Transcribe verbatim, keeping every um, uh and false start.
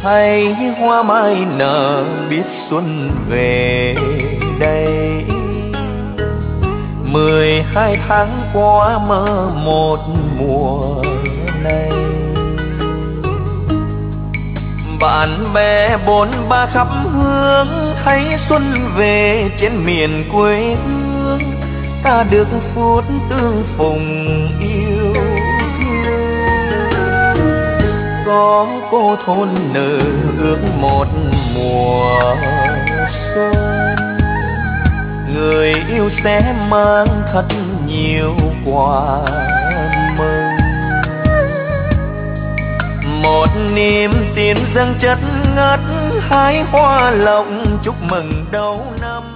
hay hoa mai nở biết xuân về đây. Mười hai tháng qua mơ một mùa này, bạn bè bốn ba khắp hướng thấy xuân về trên miền quê hương. Ta được phút tương phùng yêu thương, có cô thôn nở ước một mùa xuân. Người yêu sẽ mang thật nhiều quà mừng, một niềm tin dâng chất ngất, hái hoa lộng chúc mừng đầu năm.